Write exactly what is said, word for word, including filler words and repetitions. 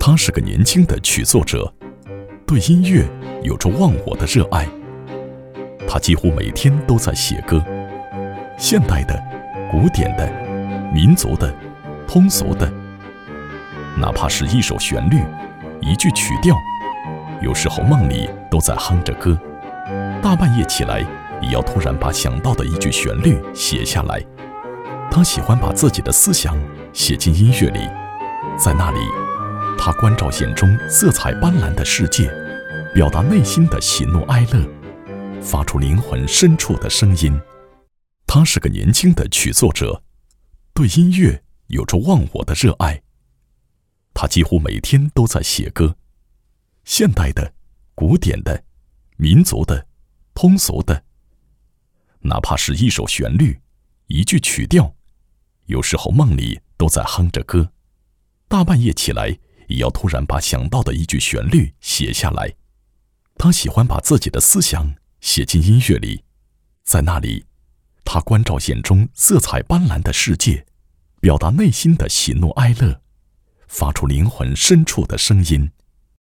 他是个年轻的曲作者，对音乐有着忘我的热爱。他几乎每天都在写歌，现代的、古典的、民族的、通俗的，哪怕是一首旋律、一句曲调，有时候梦里都在哼着歌。大半夜起来，也要突然把想到的一句旋律写下来。他喜欢把自己的思想写进音乐里，在那里，他关照眼中色彩斑斓的世界，表达内心的喜怒哀乐，发出灵魂深处的声音。他是个年轻的曲作者，对音乐有着忘我的热爱。他几乎每天都在写歌，现代的、古典的、民族的、通俗的，哪怕是一首旋律、一句曲调，有时候梦里都在哼着歌。大半夜起来，也要突然把想到的一句旋律写下来。他喜欢把自己的思想写进音乐里，在那里，他关照眼中色彩斑斓的世界，表达内心的喜怒哀乐，发出灵魂深处的声音。